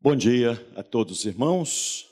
Bom dia a todos os irmãos,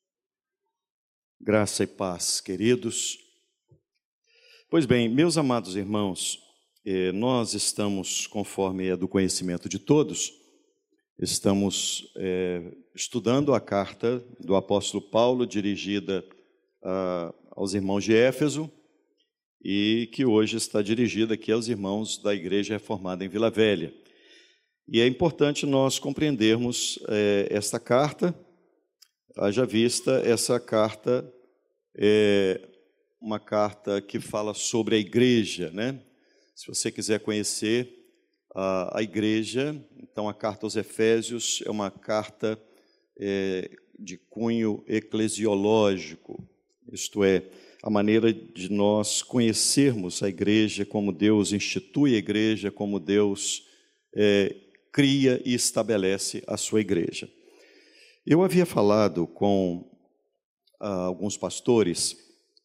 graça e paz, queridos. Pois bem, meus amados irmãos, nós estamos, conforme é do conhecimento de todos, estamos estudando a carta do apóstolo Paulo, dirigida aos irmãos de Éfeso, e que hoje está dirigida aqui aos irmãos da Igreja Reformada em Vila Velha. E é importante nós compreendermos esta carta, haja vista, essa carta é uma carta que fala sobre a igreja, né? Se você quiser conhecer a igreja, então a carta aos Efésios é uma carta de cunho eclesiológico, isto é, a maneira de nós conhecermos a igreja, como Deus institui a igreja, como Deus cria e estabelece a sua igreja. Eu havia falado com alguns pastores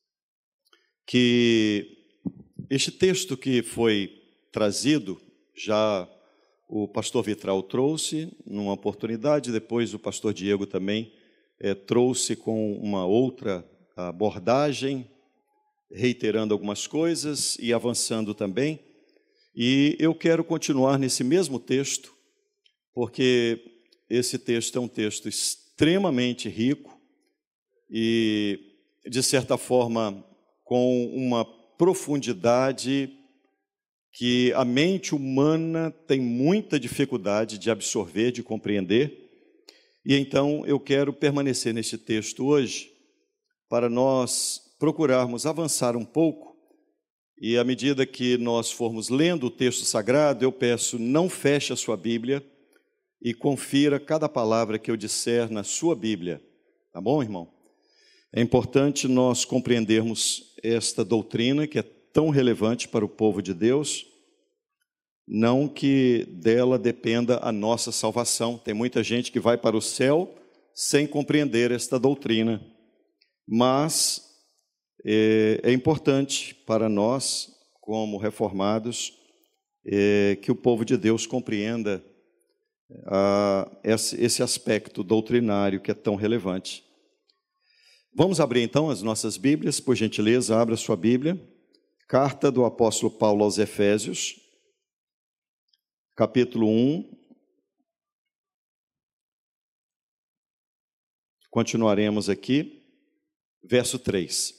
que este texto que foi trazido, já o pastor Vitral trouxe numa oportunidade, depois o pastor Diego também trouxe com uma outra abordagem, reiterando algumas coisas e avançando também. E eu quero continuar nesse mesmo texto, porque esse texto é um texto extremamente rico e, de certa forma, com uma profundidade que a mente humana tem muita dificuldade de absorver, de compreender. E então eu quero permanecer neste texto hoje para nós procurarmos avançar um pouco. E à medida que nós formos lendo o texto sagrado, eu peço, não feche a sua Bíblia e confira cada palavra que eu disser na sua Bíblia. Tá bom, irmão? É importante nós compreendermos esta doutrina que é tão relevante para o povo de Deus, não que dela dependa a nossa salvação. Tem muita gente que vai para o céu sem compreender esta doutrina, mas é importante para nós, como reformados, que o povo de Deus compreenda esse aspecto doutrinário que é tão relevante. Vamos abrir então as nossas Bíblias, por gentileza, abra sua Bíblia. Carta do apóstolo Paulo aos Efésios, capítulo 1. Continuaremos aqui, verso 3.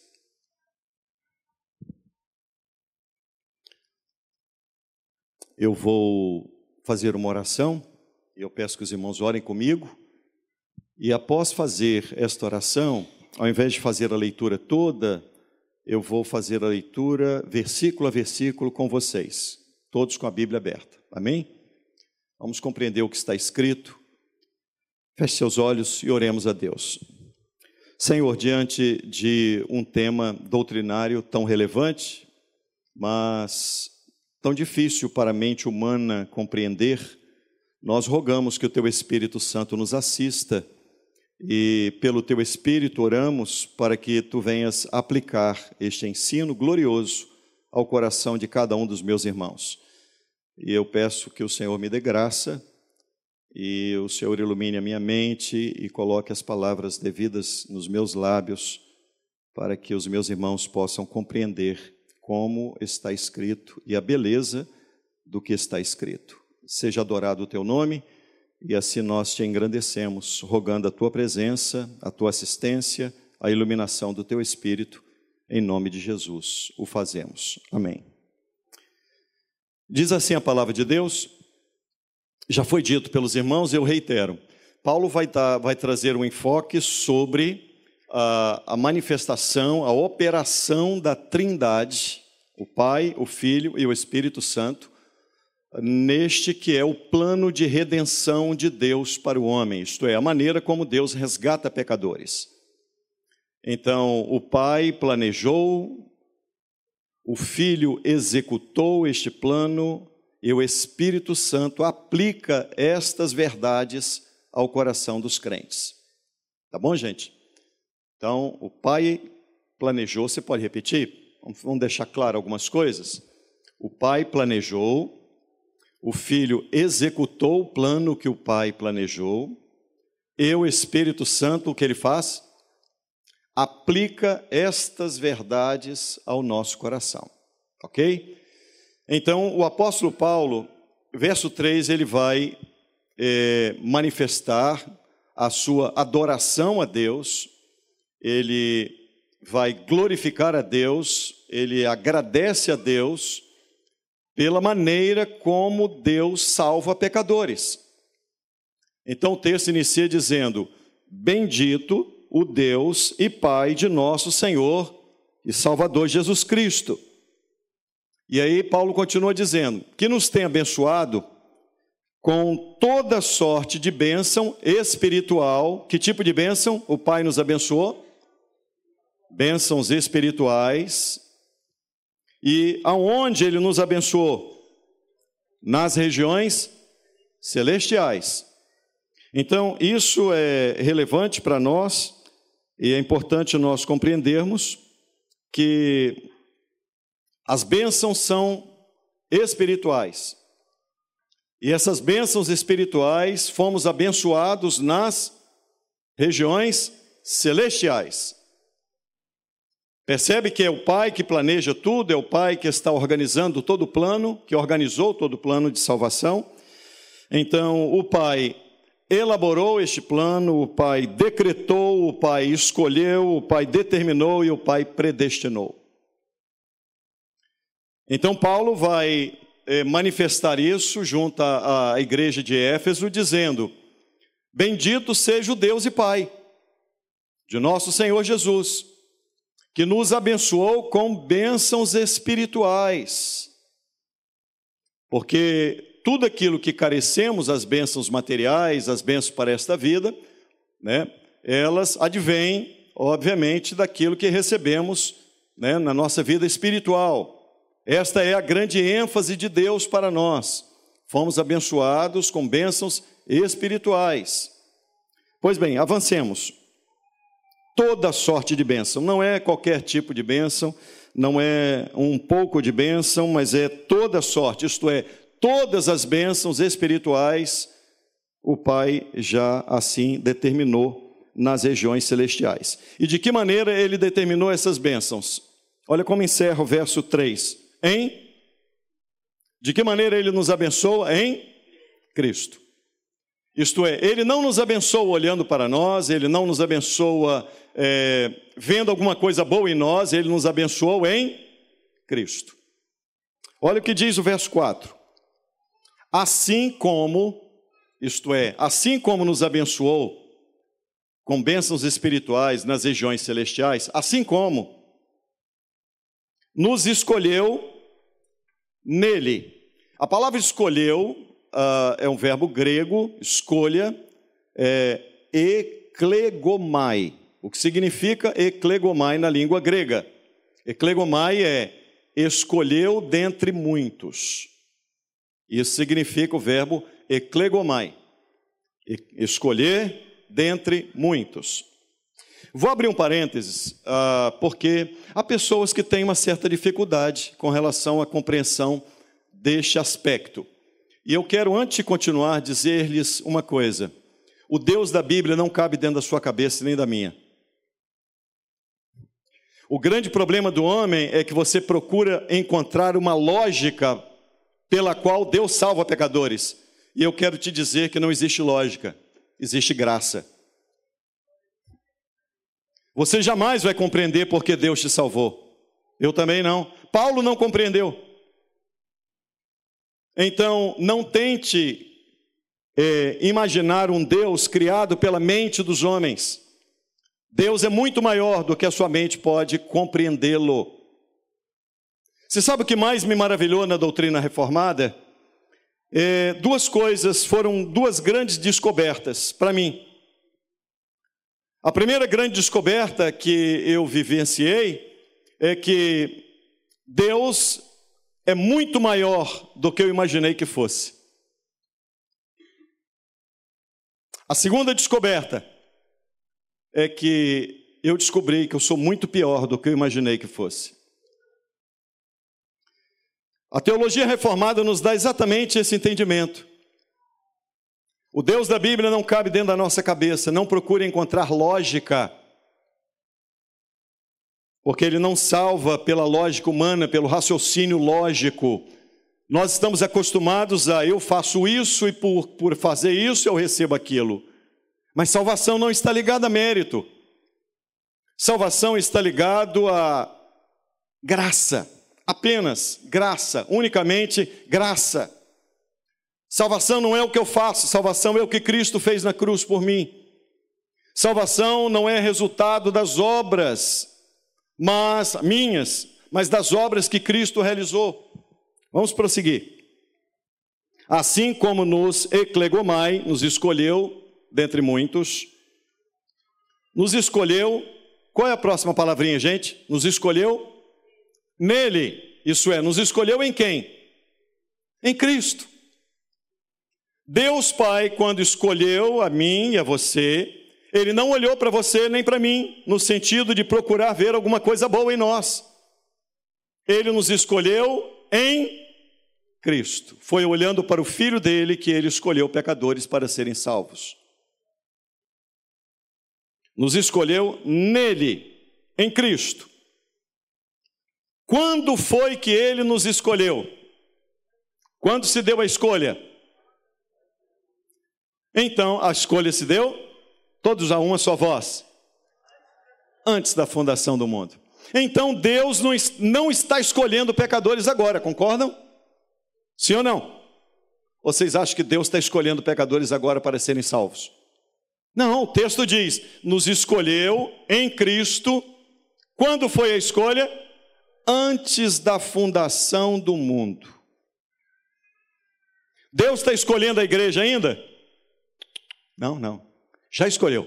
Eu vou fazer uma oração, e eu peço que os irmãos orem comigo, e após fazer esta oração, ao invés de fazer a leitura toda, eu vou fazer a leitura versículo a versículo com vocês, todos com a Bíblia aberta, amém? Vamos compreender o que está escrito. Feche seus olhos e oremos a Deus. Senhor, diante de um tema doutrinário tão relevante, mas tão difícil para a mente humana compreender, nós rogamos que o Teu Espírito Santo nos assista e pelo Teu Espírito oramos para que Tu venhas aplicar este ensino glorioso ao coração de cada um dos meus irmãos. E eu peço que o Senhor me dê graça e o Senhor ilumine a minha mente e coloque as palavras devidas nos meus lábios para que os meus irmãos possam compreender como está escrito e a beleza do que está escrito. Seja adorado o Teu nome, e assim nós Te engrandecemos, rogando a Tua presença, a Tua assistência, a iluminação do Teu Espírito, em nome de Jesus o fazemos. Amém. Diz assim a palavra de Deus, já foi dito pelos irmãos, eu reitero. Paulo vai trazer um enfoque sobre a manifestação, a operação da Trindade, o Pai, o Filho e o Espírito Santo, neste que é o plano de redenção de Deus para o homem, isto é, a maneira como Deus resgata pecadores. Então, o Pai planejou, o Filho executou este plano e o Espírito Santo aplica estas verdades ao coração dos crentes. Tá bom, gente? Então, o Pai planejou, você pode repetir? Vamos deixar claro algumas coisas. O Pai planejou, o Filho executou o plano que o Pai planejou, e o Espírito Santo, o que ele faz? Aplica estas verdades ao nosso coração, ok? Então, o apóstolo Paulo, verso 3, ele vai manifestar a sua adoração a Deus, ele vai glorificar a Deus, ele agradece a Deus pela maneira como Deus salva pecadores. Então o texto inicia dizendo: bendito o Deus e Pai de nosso Senhor e Salvador Jesus Cristo. E aí Paulo continua dizendo que nos tem abençoado com toda sorte de bênção espiritual. Que tipo de bênção o Pai nos abençoou? Bênçãos espirituais. E aonde ele nos abençoou? Nas regiões celestiais. Então, isso é relevante para nós e é importante nós compreendermos que as bênçãos são espirituais. E essas bênçãos espirituais fomos abençoados nas regiões celestiais. Percebe que é o Pai que planeja tudo, é o Pai que está organizando todo o plano, que organizou todo o plano de salvação. Então, o Pai elaborou este plano, o Pai decretou, o Pai escolheu, o Pai determinou e o Pai predestinou. Então, Paulo vai manifestar isso junto à igreja de Éfeso, dizendo: bendito seja o Deus e Pai de nosso Senhor Jesus, que nos abençoou com bênçãos espirituais. Porque tudo aquilo que carecemos, as bênçãos materiais, as bênçãos para esta vida, né, elas advêm, obviamente, daquilo que recebemos, né, na nossa vida espiritual. Esta é a grande ênfase de Deus para nós. Fomos abençoados com bênçãos espirituais. Pois bem, avancemos. Toda sorte de bênção, não é qualquer tipo de bênção, não é um pouco de bênção, mas é toda sorte, isto é, todas as bênçãos espirituais, o Pai já assim determinou nas regiões celestiais. E de que maneira ele determinou essas bênçãos? Olha como encerra o verso 3. De que maneira ele nos abençoa? Em Cristo. Isto é, ele não nos abençoa olhando para nós, ele não nos abençoa vendo alguma coisa boa em nós, ele nos abençoou em Cristo. Olha o que diz o verso 4. Assim como, isto é, assim como nos abençoou com bênçãos espirituais nas regiões celestiais, assim como nos escolheu nele. A palavra escolheu é um verbo grego, escolha, eklegomai. O que significa eklegomai na língua grega? Eklegomai é escolheu dentre muitos. Isso significa o verbo eklegomai. Escolher dentre muitos. Vou abrir um parênteses, porque há pessoas que têm uma certa dificuldade com relação à compreensão deste aspecto. E eu quero, antes de continuar, dizer-lhes uma coisa. O Deus da Bíblia não cabe dentro da sua cabeça nem da minha. O grande problema do homem é que você procura encontrar uma lógica pela qual Deus salva pecadores. E eu quero te dizer que não existe lógica, existe graça. Você jamais vai compreender porque Deus te salvou. Eu também não. Paulo não compreendeu. Então, não tente imaginar um Deus criado pela mente dos homens. Deus é muito maior do que a sua mente pode compreendê-lo. Você sabe o que mais me maravilhou na doutrina reformada? Duas coisas, foram duas grandes descobertas para mim. A primeira grande descoberta que eu vivenciei é que Deus é muito maior do que eu imaginei que fosse. A segunda descoberta é que eu descobri que eu sou muito pior do que eu imaginei que fosse. A teologia reformada nos dá exatamente esse entendimento. O Deus da Bíblia não cabe dentro da nossa cabeça. Não procure encontrar lógica, porque Ele não salva pela lógica humana, pelo raciocínio lógico. Nós estamos acostumados a eu faço isso e por fazer isso eu recebo aquilo. Mas salvação não está ligada a mérito. Salvação está ligado a graça, apenas graça, unicamente graça. Salvação não é o que eu faço, salvação é o que Cristo fez na cruz por mim. Salvação não é resultado das obras, mas das obras que Cristo realizou. Vamos prosseguir. Assim como nos eclegomai, nos escolheu, dentre muitos, nos escolheu, qual é a próxima palavrinha, gente? Nos escolheu nele, isso é, nos escolheu em quem? Em Cristo. Deus Pai, quando escolheu a mim e a você, Ele não olhou para você nem para mim, no sentido de procurar ver alguma coisa boa em nós. Ele nos escolheu em Cristo. Foi olhando para o Filho dele que Ele escolheu pecadores para serem salvos. Nos escolheu nele, em Cristo. Quando foi que Ele nos escolheu? Quando se deu a escolha? Então, a escolha se deu, todos a uma só voz, antes da fundação do mundo. Então, Deus não está escolhendo pecadores agora, concordam? Sim ou não? Ou vocês acham que Deus está escolhendo pecadores agora para serem salvos? Não, o texto diz, nos escolheu em Cristo. Quando foi a escolha? Antes da fundação do mundo. Deus está escolhendo a igreja ainda? Não. Já escolheu.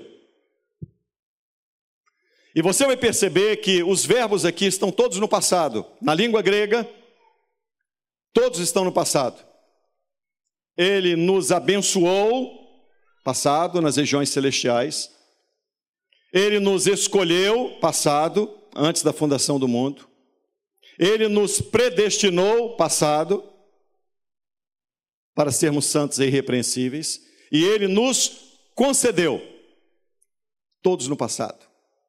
E você vai perceber que os verbos aqui estão todos no passado. Na língua grega, todos estão no passado. Ele nos abençoou, passado, nas regiões celestiais. Ele nos escolheu, passado, antes da fundação do mundo. Ele nos predestinou, passado, para sermos santos e irrepreensíveis. E Ele nos concedeu, todos no passado.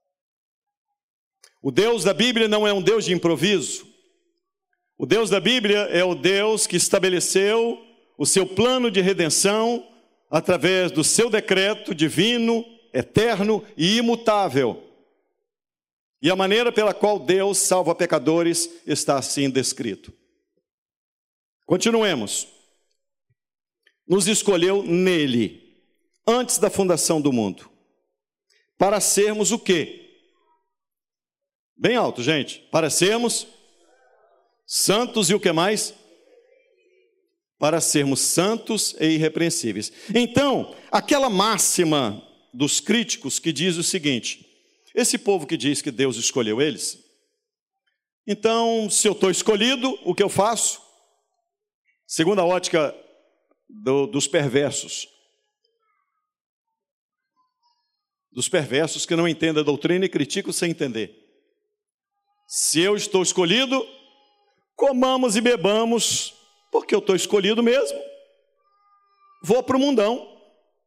O Deus da Bíblia não é um Deus de improviso. O Deus da Bíblia é o Deus que estabeleceu o seu plano de redenção através do seu decreto divino, eterno e imutável. E a maneira pela qual Deus salva pecadores está assim descrito. Continuemos. Nos escolheu nele, antes da fundação do mundo, para sermos o quê? Bem alto, gente. Para sermos santos e o que mais? Para sermos santos e irrepreensíveis. Então, aquela máxima dos críticos que diz o seguinte, esse povo que diz que Deus escolheu eles, então, se eu estou escolhido, o que eu faço? Segundo a ótica dos perversos que não entendem a doutrina e criticam sem entender. Se eu estou escolhido, comamos e bebamos, porque eu estou escolhido mesmo. Vou para o mundão,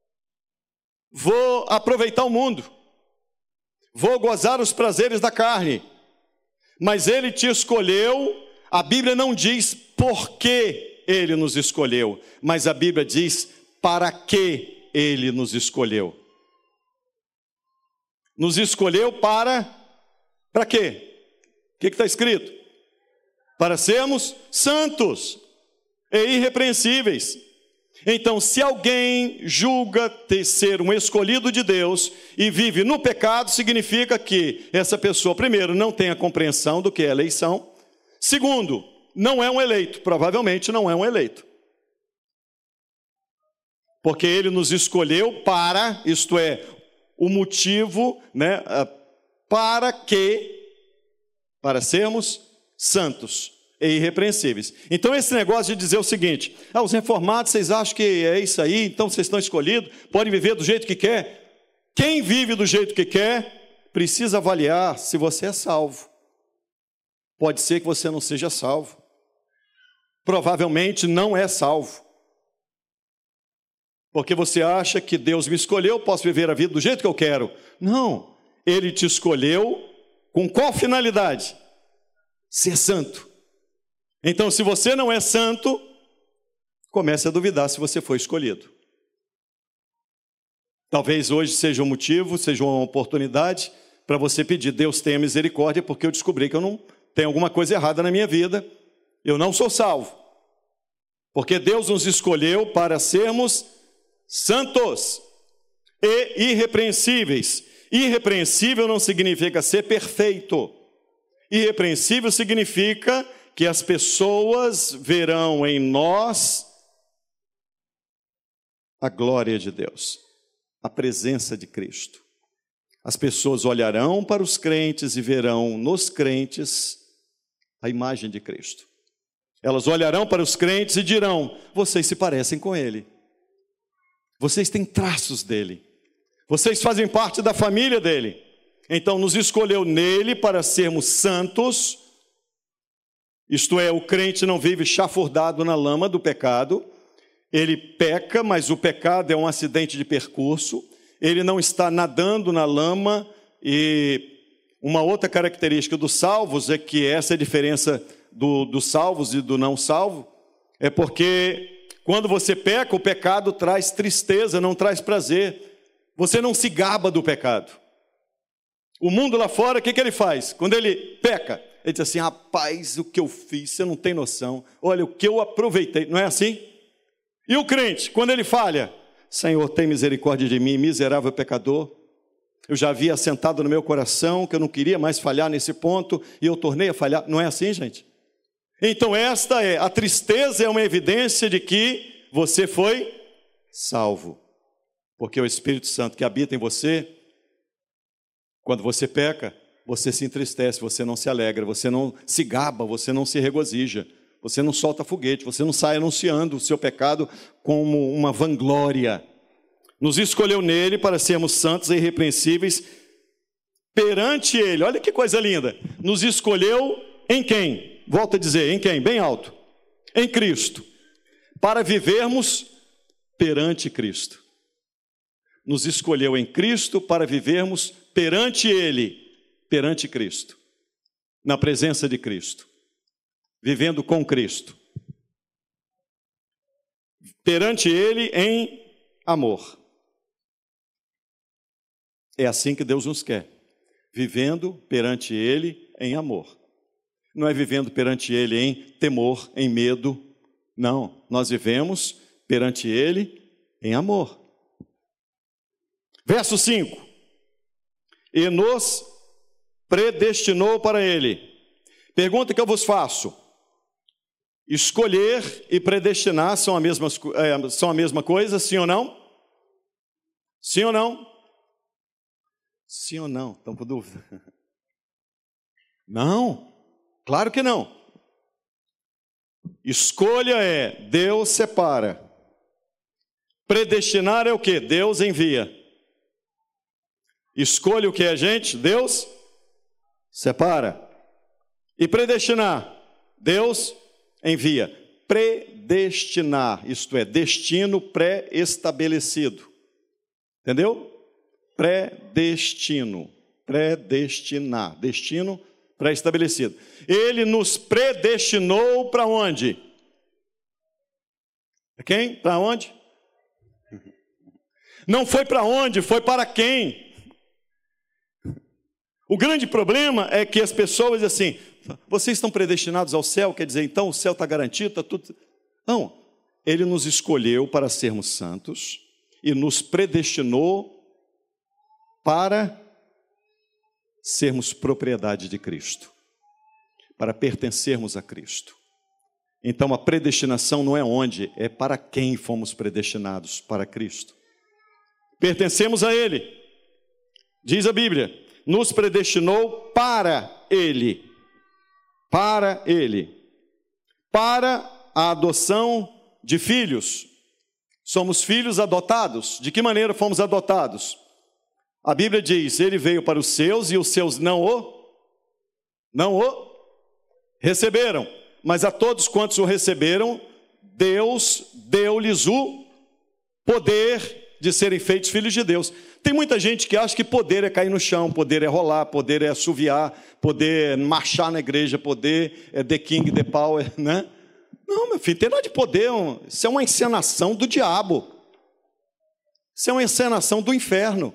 vou aproveitar o mundo, vou gozar os prazeres da carne, mas Ele te escolheu. A Bíblia não diz por que Ele nos escolheu, mas a Bíblia diz para que Ele nos escolheu. Nos escolheu para quê? O que está escrito? Para sermos santos e irrepreensíveis. Então, se alguém julga ser um escolhido de Deus e vive no pecado, significa que essa pessoa, primeiro, não tem a compreensão do que é eleição. Segundo, não é um eleito, provavelmente não é um eleito. Porque Ele nos escolheu para, isto é, o motivo, né, para sermos santos e irrepreensíveis. Então esse negócio de dizer o seguinte, os reformados, vocês acham que é isso aí, então vocês estão escolhidos, podem viver do jeito que quer. Quem vive do jeito que quer, precisa avaliar se você é salvo. Pode ser que você não seja salvo. Provavelmente não é salvo. porque você acha que Deus me escolheu, posso viver a vida do jeito que eu quero. Não, Ele te escolheu com qual finalidade? Ser santo. Então, se você não é santo, comece a duvidar se você foi escolhido. Talvez hoje seja um motivo, seja uma oportunidade para você pedir: Deus tenha misericórdia, porque eu descobri que eu não tenho alguma coisa errada na minha vida, eu não sou salvo. Porque Deus nos escolheu para sermos santos e irrepreensíveis. Irrepreensível não significa ser perfeito. Irrepreensível significa que as pessoas verão em nós a glória de Deus, a presença de Cristo. As pessoas olharão para os crentes e verão nos crentes a imagem de Cristo. Elas olharão para os crentes e dirão: vocês se parecem com Ele. Vocês têm traços dele. Vocês fazem parte da família dele. Então nos escolheu nele para sermos santos. Isto é, o crente não vive chafurdado na lama do pecado. Ele peca, mas o pecado é um acidente de percurso. Ele não está nadando na lama. E uma outra característica dos salvos é que essa é a diferença dos salvos e do não salvo. É porque quando você peca, o pecado traz tristeza, não traz prazer. Você não se gaba do pecado. O mundo lá fora, o que ele faz? Quando ele peca, ele diz assim: rapaz, o que eu fiz, você não tem noção. Olha, o que eu aproveitei. Não é assim? E o crente, quando ele falha: Senhor, tem misericórdia de mim, miserável pecador. Eu já havia assentado no meu coração que eu não queria mais falhar nesse ponto, e eu tornei a falhar. Não é assim, gente? Então a tristeza é uma evidência de que você foi salvo. Porque o Espírito Santo que habita em você, quando você peca, você se entristece, você não se alegra, você não se gaba, você não se regozija, você não solta foguete, você não sai anunciando o seu pecado como uma vanglória. Nos escolheu nele para sermos santos e irrepreensíveis perante ele. Olha que coisa linda. Nos escolheu em quem? Volto a dizer, em quem? Bem alto. Em Cristo. Para vivermos perante Cristo. Nos escolheu em Cristo para vivermos perante Ele, perante Cristo. Na presença de Cristo. Vivendo com Cristo. Perante Ele em amor. É assim que Deus nos quer. Vivendo perante Ele em amor. Não é vivendo perante Ele em temor, em medo. Não, nós vivemos perante Ele em amor. Verso 5. E nos predestinou para Ele. Pergunta que eu vos faço. Escolher e predestinar são a mesma coisa, sim ou não? Sim ou não? Sim ou não? Estão com dúvida? Não. Claro que não. Escolha é Deus separa. Predestinar é o que? Deus envia. Escolha o que é, gente? Deus separa. E predestinar? Deus envia. Predestinar, isto é, destino pré-estabelecido. Entendeu? Predestino. Predestinar. Destino pré-estabelecido. Ele nos predestinou para onde? Quem? Para onde? Não foi para onde, foi para quem? O grande problema é que as pessoas dizem assim: vocês estão predestinados ao céu, quer dizer, então o céu está garantido, está tudo... Não, Ele nos escolheu para sermos santos e nos predestinou para sermos propriedade de Cristo, para pertencermos a Cristo. Então a predestinação não é onde, é para quem fomos predestinados, para Cristo. Pertencemos a Ele. Diz a Bíblia, nos predestinou para Ele. Para Ele. Para a adoção de filhos. Somos filhos adotados. De que maneira fomos adotados? A Bíblia diz, Ele veio para os seus e os seus não o receberam. Mas a todos quantos o receberam, Deus deu-lhes o poder de serem feitos filhos de Deus. Tem muita gente que acha que poder é cair no chão, poder é rolar, poder é assoviar, poder é marchar na igreja, poder é the king, the power, né? Não, meu filho, tem nada de poder, isso é uma encenação do diabo. Isso é uma encenação do inferno.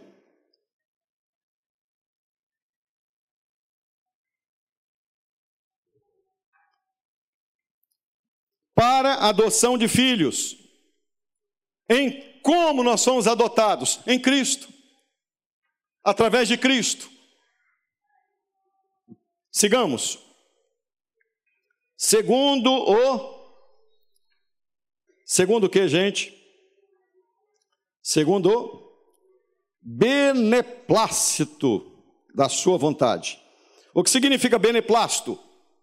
Para a adoção de filhos. Em como nós somos adotados? Em Cristo. Através de Cristo. Sigamos. Segundo o que, gente? Segundo o beneplácito da sua vontade. O que significa beneplácito?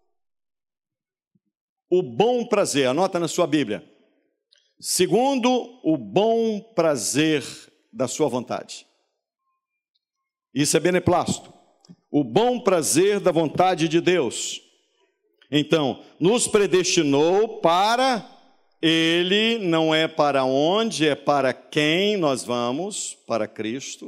O bom prazer, anota na sua Bíblia. Segundo o bom prazer da sua vontade. Isso é beneplácito. O bom prazer da vontade de Deus. Então, nos predestinou para Ele, não é para onde, é para quem nós vamos, para Cristo.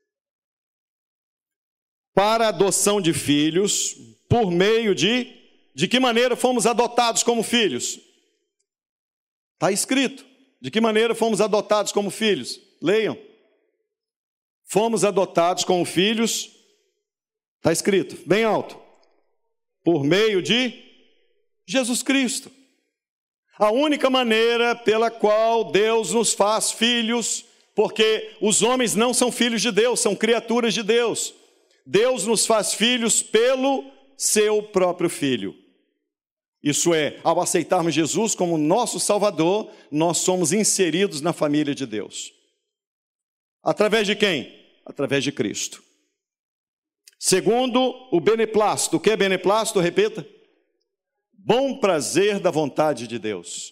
Para a adoção de filhos, por meio de que maneira fomos adotados como filhos? Está escrito. De que maneira fomos adotados como filhos? Leiam. Fomos adotados como filhos, está escrito, bem alto. Por meio de Jesus Cristo. A única maneira pela qual Deus nos faz filhos, porque os homens não são filhos de Deus, são criaturas de Deus. Deus nos faz filhos pelo seu próprio Filho. Isso é, ao aceitarmos Jesus como nosso Salvador, nós somos inseridos na família de Deus. Através de quem? Através de Cristo. Segundo o beneplácito. O que é beneplácito? Repita. Bom prazer da vontade de Deus.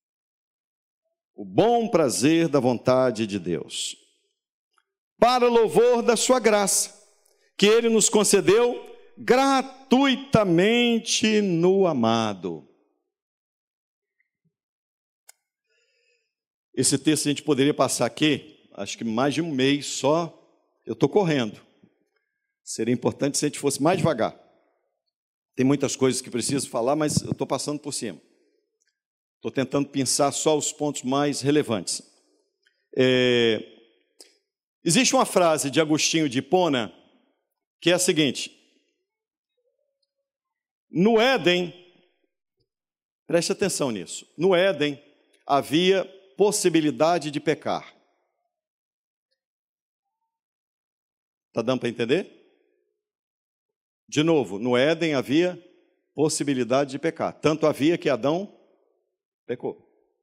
O bom prazer da vontade de Deus. Para louvor da sua graça, que Ele nos concedeu gratuitamente no amado. Esse texto a gente poderia passar aqui, acho que mais de um mês só. Eu estou correndo. Seria importante se a gente fosse mais devagar. Tem muitas coisas que preciso falar, mas eu estou passando por cima. Estou tentando pensar só os pontos mais relevantes. Existe uma frase de Agostinho de Hipona que é a seguinte: no Éden, preste atenção nisso, no Éden havia possibilidade de pecar. Está dando para entender? De novo, no Éden havia possibilidade de pecar. Tanto havia que Adão pecou.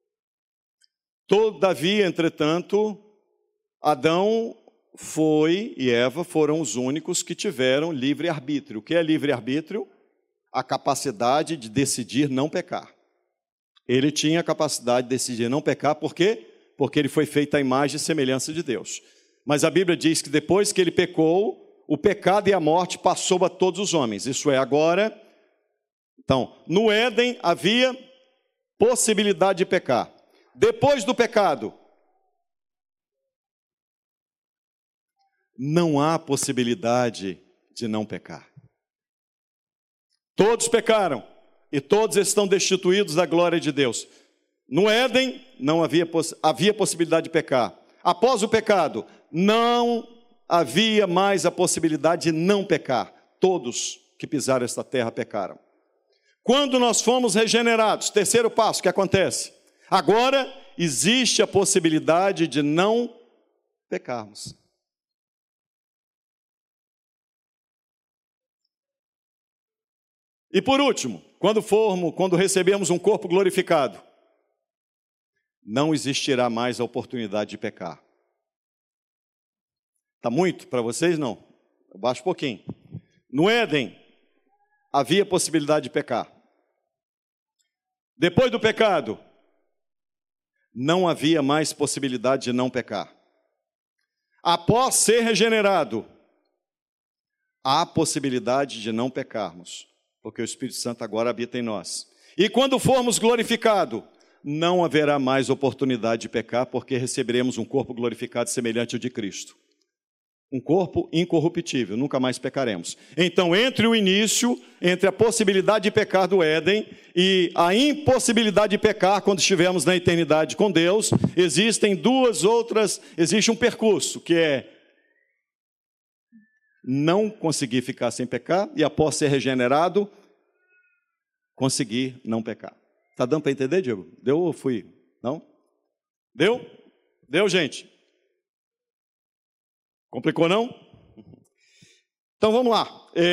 Todavia, entretanto, Adão e Eva foram os únicos que tiveram livre-arbítrio. O que é livre-arbítrio? A capacidade de decidir não pecar. Ele tinha a capacidade de decidir não pecar, por quê? Porque ele foi feito à imagem e semelhança de Deus. Mas a Bíblia diz que depois que ele pecou, o pecado e a morte passou a todos os homens. Isso é, agora, então, no Éden havia possibilidade de pecar. Depois do pecado, não há possibilidade de não pecar. Todos pecaram e todos estão destituídos da glória de Deus. No Éden não havia possibilidade de pecar. Após o pecado, não havia mais a possibilidade de não pecar. Todos que pisaram esta terra pecaram. Quando nós fomos regenerados, terceiro passo, o que acontece? Agora existe a possibilidade de não pecarmos. E por último, quando recebermos um corpo glorificado, não existirá mais a oportunidade de pecar. Está muito para vocês? Não. Eu baixo um pouquinho. No Éden, havia possibilidade de pecar. Depois do pecado, não havia mais possibilidade de não pecar. Após ser regenerado, há possibilidade de não pecarmos, porque o Espírito Santo agora habita em nós. E quando formos glorificados, não haverá mais oportunidade de pecar, porque receberemos um corpo glorificado semelhante ao de Cristo. Um corpo incorruptível, nunca mais pecaremos. Então, entre o início, entre a possibilidade de pecar do Éden e a impossibilidade de pecar quando estivermos na eternidade com Deus, existe um percurso, que é não conseguir ficar sem pecar e após ser regenerado, conseguir não pecar. Está dando para entender, Diego? Deu ou fui? Não? Deu? Deu, gente? Complicou, não? Então, vamos lá.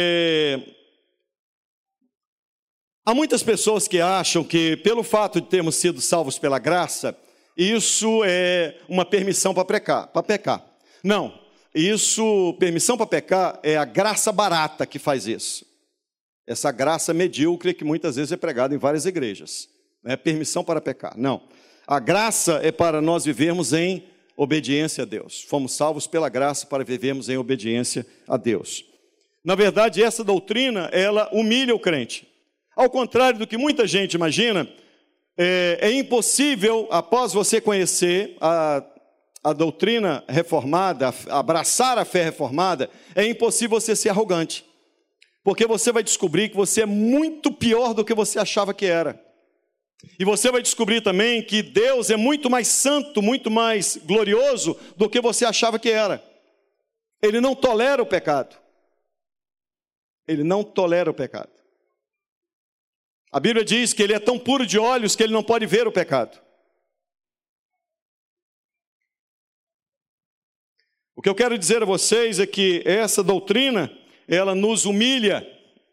Há muitas pessoas que acham que, pelo fato de termos sido salvos pela graça, isso é uma permissão para pecar. Não. Permissão para pecar é a graça barata que faz isso. Essa graça medíocre que muitas vezes é pregada em várias igrejas. Não é permissão para pecar, não. A graça é para nós vivermos em obediência a Deus. Fomos salvos pela graça para vivermos em obediência a Deus. Na verdade, essa doutrina, ela humilha o crente. Ao contrário do que muita gente imagina, é impossível, após você conhecer a doutrina reformada, abraçar a fé reformada, é impossível você ser arrogante. Porque você vai descobrir que você é muito pior do que você achava que era. E você vai descobrir também que Deus é muito mais santo, muito mais glorioso do que você achava que era. Ele não tolera o pecado. Ele não tolera o pecado. A Bíblia diz que ele é tão puro de olhos que ele não pode ver o pecado. O que eu quero dizer a vocês é que essa doutrina, ela nos humilha.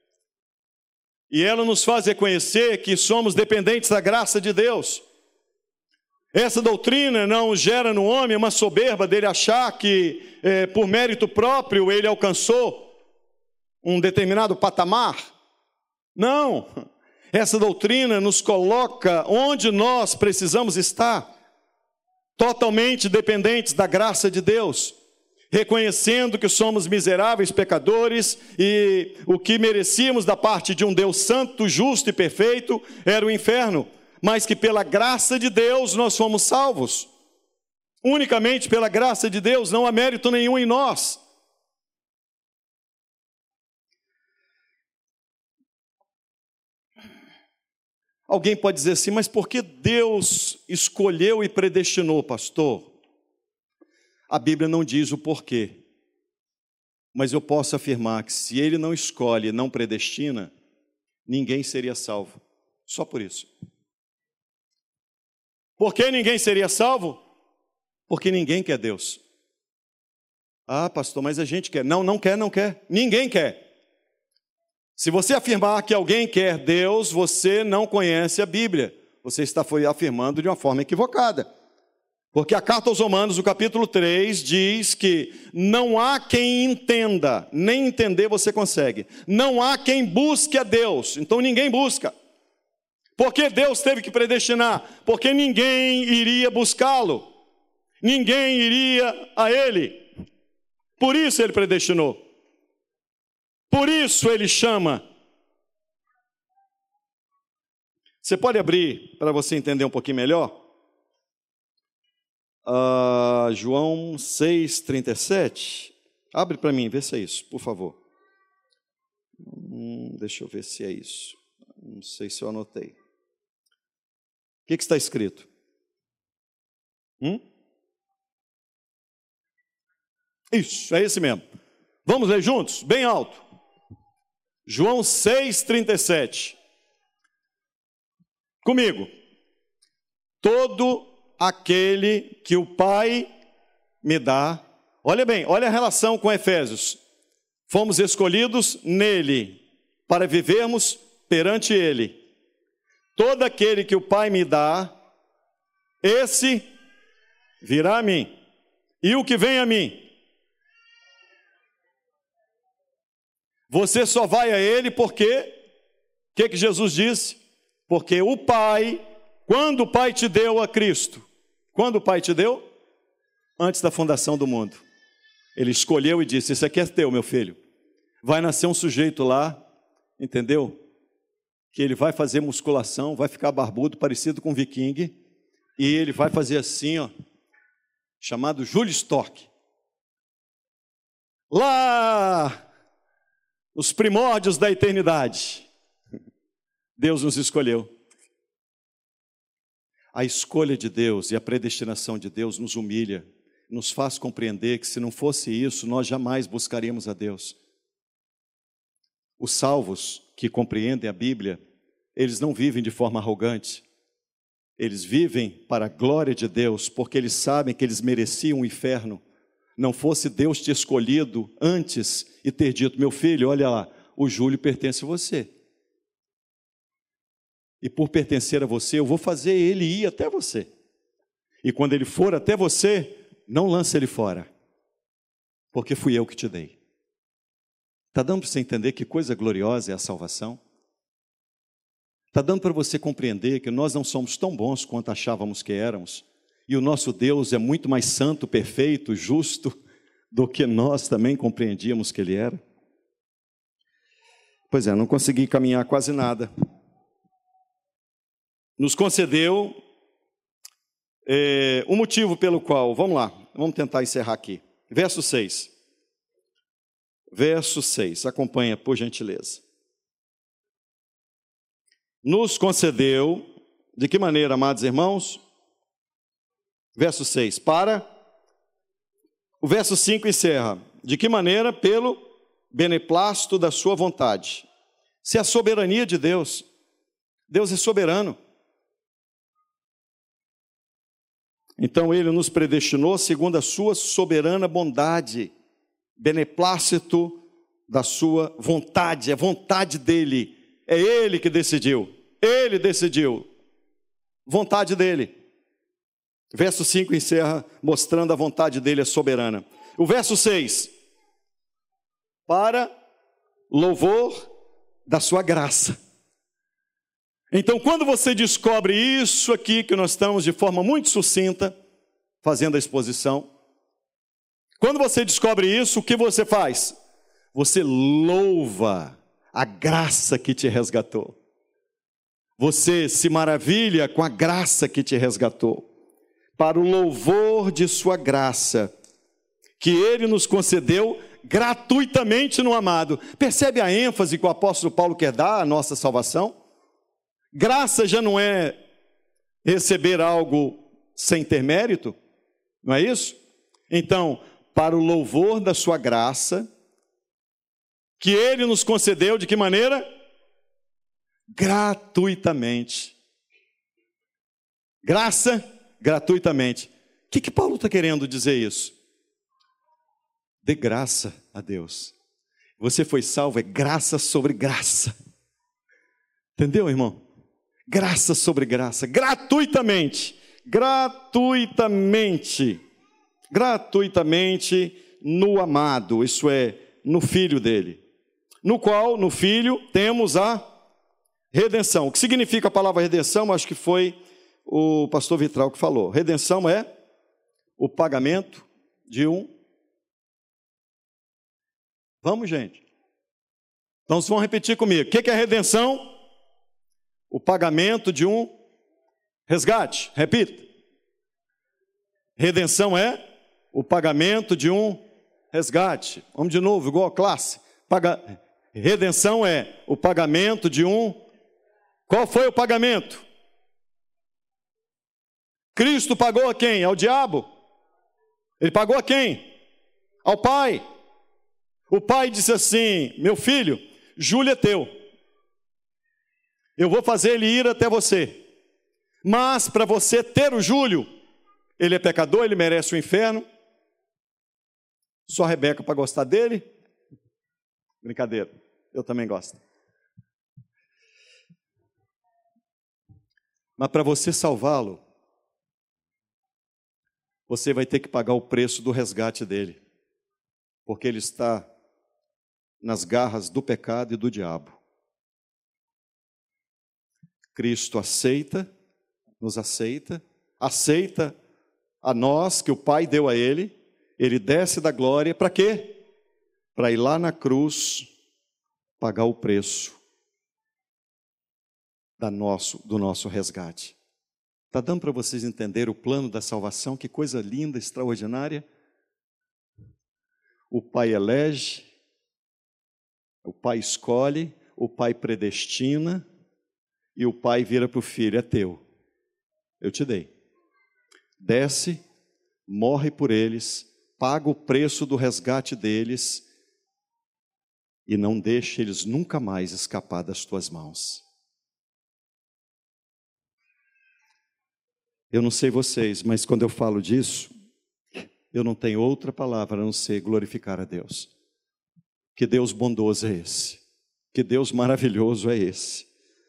E ela nos faz reconhecer que somos dependentes da graça de Deus. Essa doutrina não gera no homem uma soberba dele achar que, por mérito próprio, ele alcançou um determinado patamar. Não. Essa doutrina nos coloca onde nós precisamos estar, totalmente dependentes da graça de Deus. Reconhecendo que somos miseráveis pecadores e o que merecíamos da parte de um Deus santo, justo e perfeito era o inferno, mas que pela graça de Deus nós fomos salvos. Unicamente pela graça de Deus, não há mérito nenhum em nós. Alguém pode dizer assim, mas por que Deus escolheu e predestinou, pastor? A Bíblia não diz o porquê, mas eu posso afirmar que se ele não escolhe, não predestina, ninguém seria salvo, só por isso. Por que ninguém seria salvo? Porque ninguém quer Deus. Ah, pastor, mas a gente quer. Não, não quer, ninguém quer. Se você afirmar que alguém quer Deus, você não conhece a Bíblia, você está afirmando de uma forma equivocada. Porque a carta aos Romanos, o capítulo 3, diz que não há quem entenda, nem entender você consegue. Não há quem busque a Deus, então ninguém busca. Por que Deus teve que predestinar? Porque ninguém iria buscá-lo, ninguém iria a Ele. Por isso Ele predestinou. Por isso Ele chama. Você pode abrir para você entender um pouquinho melhor? João 6,37. Abre para mim, vê se é isso, por favor. Deixa eu ver se é isso. Não sei se eu anotei. O que está escrito? Isso, é esse mesmo. Vamos ler juntos? Bem alto. João 6,37. Comigo. Todo aquele que o Pai me dá. Olha bem, olha a relação com Efésios. Fomos escolhidos nele, para vivermos perante ele. Todo aquele que o Pai me dá, esse virá a mim. E o que vem a mim? Você só vai a ele porque, o que Jesus disse? Porque o Pai, quando o Pai te deu a Cristo, quando o Pai te deu? Antes da fundação do mundo. Ele escolheu e disse, isso aqui é teu, meu filho. Vai nascer um sujeito lá, entendeu? que ele vai fazer musculação, vai ficar barbudo, parecido com um viking, e ele vai fazer assim, ó, chamado Júlio Stock. Lá, os primórdios da eternidade, Deus nos escolheu. A escolha de Deus e a predestinação de Deus nos humilha, nos faz compreender que se não fosse isso, nós jamais buscaríamos a Deus. Os salvos que compreendem a Bíblia, eles não vivem de forma arrogante. Eles vivem para a glória de Deus, porque eles sabem que eles mereciam o inferno. Não fosse Deus ter escolhido antes e ter dito, meu filho, olha lá, o Júlio pertence a você. E por pertencer a você, eu vou fazer ele ir até você. E quando ele for até você, não lance ele fora, porque fui eu que te dei. Está dando para você entender que coisa gloriosa é a salvação? Está dando para você compreender que nós não somos tão bons quanto achávamos que éramos, e o nosso Deus é muito mais santo, perfeito, justo, do que nós também compreendíamos que Ele era? Pois é, não consegui caminhar quase nada. Nos concedeu o motivo pelo qual, vamos lá, vamos tentar encerrar aqui. Verso 6. Verso 6, acompanha por gentileza. Nos concedeu, de que maneira, amados irmãos? Verso 6, o verso 5 encerra, de que maneira? Pelo beneplácito da sua vontade. Se é a soberania de Deus, Deus é soberano. Então Ele nos predestinou segundo a sua soberana bondade, beneplácito da sua vontade, é vontade dEle, é Ele que decidiu, Ele decidiu, vontade dEle. Verso 5 encerra mostrando a vontade dEle é soberana. O verso 6, para louvor da sua graça. Então, quando você descobre isso aqui, que nós estamos de forma muito sucinta, fazendo a exposição, quando você descobre isso, o que você faz? Você louva a graça que te resgatou. Você se maravilha com a graça que te resgatou. Para o louvor de sua graça, que Ele nos concedeu gratuitamente no amado. Percebe a ênfase que o apóstolo Paulo quer dar à nossa salvação? Graça já não é receber algo sem ter mérito, não é isso? Então, para o louvor da sua graça, que Ele nos concedeu, de que maneira? Gratuitamente. Graça, gratuitamente. O que Paulo está querendo dizer isso? Dê graça a Deus. Você foi salvo, é graça sobre graça. Entendeu, irmão? Graça sobre graça, gratuitamente, no amado, isso é, no Filho dele, no qual, no Filho, temos a redenção. O que significa a palavra redenção? Acho que foi o pastor Vitral que falou. Redenção é o pagamento de um... Vamos, gente? Então, vocês vão repetir comigo. O que é redenção? O pagamento de um resgate. Repita. Redenção é o pagamento de um resgate. Vamos de novo, igual a classe. Redenção é o pagamento de um... Qual foi o pagamento? Cristo pagou a quem? Ao diabo. Ele pagou a quem? Ao Pai. O Pai disse assim, meu filho, Júlio é teu. Eu vou fazer ele ir até você. Mas para você ter o Júlio, ele é pecador, ele merece o inferno. Só a Rebeca para gostar dele? Brincadeira, eu também gosto. Mas para você salvá-lo, você vai ter que pagar o preço do resgate dele. Porque ele está nas garras do pecado e do diabo. Cristo nos aceita a nós, que o Pai deu a Ele, Ele desce da glória, para quê? Para ir lá na cruz, pagar o preço do nosso resgate. Está dando para vocês entenderem o plano da salvação? Que coisa linda, extraordinária. O Pai elege, o Pai escolhe, o Pai predestina e o Pai vira para o Filho: é teu, eu te dei. Desce, morre por eles, paga o preço do resgate deles e não deixe eles nunca mais escapar das tuas mãos. Eu não sei vocês, mas quando eu falo disso, eu não tenho outra palavra a não ser glorificar a Deus. Que Deus bondoso é esse, que Deus maravilhoso é esse,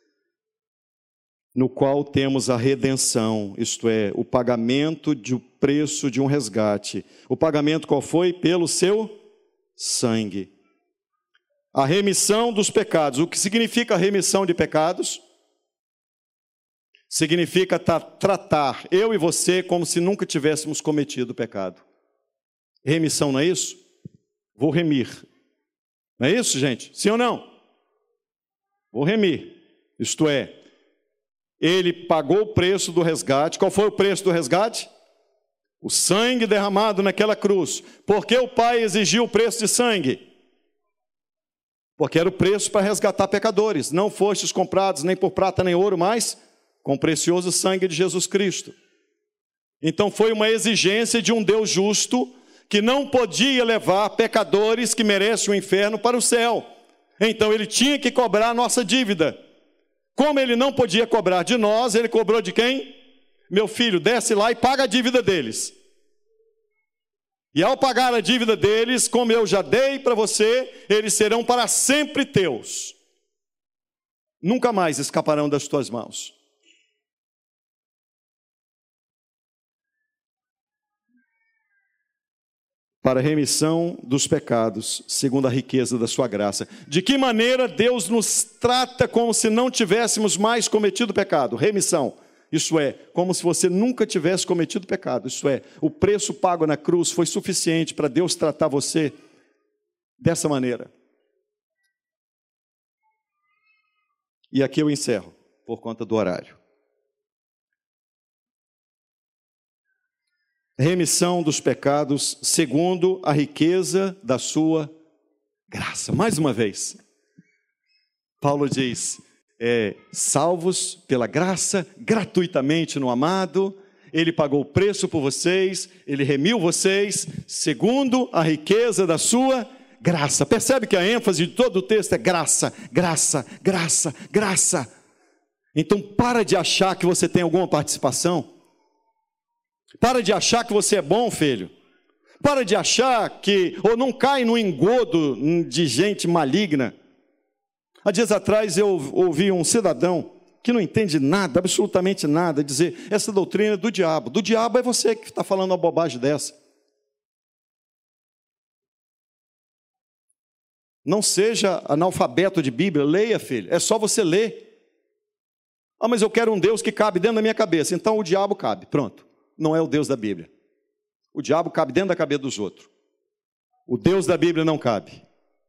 no qual temos a redenção, isto é, o pagamento do preço de um resgate. O pagamento qual foi? Pelo seu sangue. A remissão dos pecados. O que significa a remissão de pecados? Significa tratar eu e você como se nunca tivéssemos cometido pecado. Remissão, não é isso? Vou remir. Não é isso, gente? Sim ou não? Vou remir. Isto é, ele pagou o preço do resgate. Qual foi o preço do resgate? O sangue derramado naquela cruz. Por que o Pai exigiu o preço de sangue? Porque era o preço para resgatar pecadores. Não fostes comprados nem por prata nem ouro, mas com o precioso sangue de Jesus Cristo. Então foi uma exigência de um Deus justo que não podia levar pecadores que merecem o inferno para o céu. Então ele tinha que cobrar a nossa dívida. Como ele não podia cobrar de nós, ele cobrou de quem? Meu filho, desce lá e paga a dívida deles. E ao pagar a dívida deles, como eu já dei para você, eles serão para sempre teus. Nunca mais escaparão das tuas mãos. Para a remissão dos pecados, segundo a riqueza da sua graça. De que maneira Deus nos trata como se não tivéssemos mais cometido pecado? Remissão. Isso é, como se você nunca tivesse cometido pecado. Isso é, o preço pago na cruz foi suficiente para Deus tratar você dessa maneira. E aqui eu encerro, por conta do horário. Remissão dos pecados, segundo a riqueza da sua graça. Mais uma vez, Paulo diz, salvos pela graça, gratuitamente no amado, ele pagou o preço por vocês, ele remiu vocês, segundo a riqueza da sua graça. Percebe que a ênfase de todo o texto é graça, graça, graça, graça. Então para de achar que você tem alguma participação. Para de achar que você é bom, filho. Para de achar que, ou não cai no engodo de gente maligna. Há dias atrás eu ouvi um cidadão que não entende nada, absolutamente nada, dizer, essa doutrina é do diabo. Do diabo é você que está falando uma bobagem dessa. Não seja analfabeto de Bíblia, leia, filho, é só você ler. Ah, mas eu quero um Deus que cabe dentro da minha cabeça, então o diabo cabe, pronto. Não é o Deus da Bíblia. O diabo cabe dentro da cabeça dos outros. O Deus da Bíblia não cabe.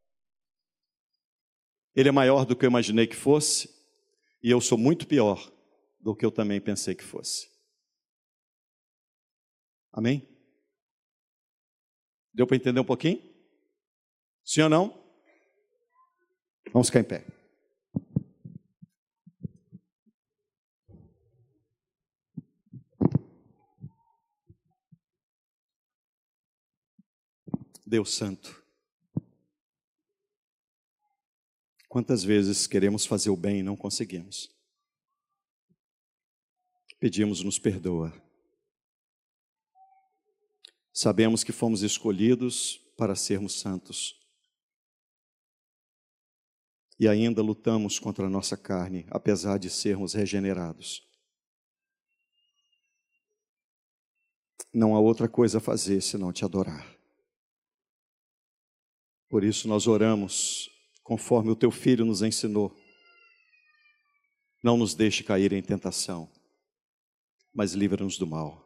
Ele é maior do que eu imaginei que fosse, e eu sou muito pior do que eu também pensei que fosse. Amém? Deu para entender um pouquinho? Sim ou não? Vamos ficar em pé. Deus Santo, quantas vezes queremos fazer o bem e não conseguimos? Pedimos, nos perdoa. Sabemos que fomos escolhidos para sermos santos. E ainda lutamos contra a nossa carne, apesar de sermos regenerados. Não há outra coisa a fazer senão te adorar. Por isso nós oramos, conforme o teu Filho nos ensinou. Não nos deixe cair em tentação, mas livra-nos do mal.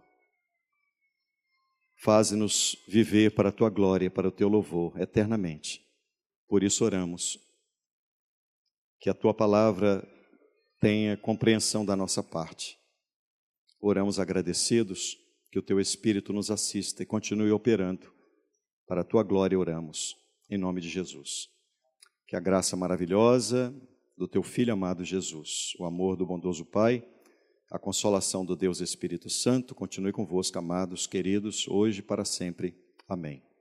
Faze-nos viver para a tua glória, para o teu louvor, eternamente. Por isso oramos, que a tua palavra tenha compreensão da nossa parte. Oramos agradecidos que o Teu Espírito nos assista e continue operando. Para a Tua glória oramos, em nome de Jesus. Que a graça maravilhosa do Teu Filho amado Jesus, o amor do bondoso Pai, a consolação do Deus Espírito Santo continue convosco, amados, queridos, hoje e para sempre. Amém.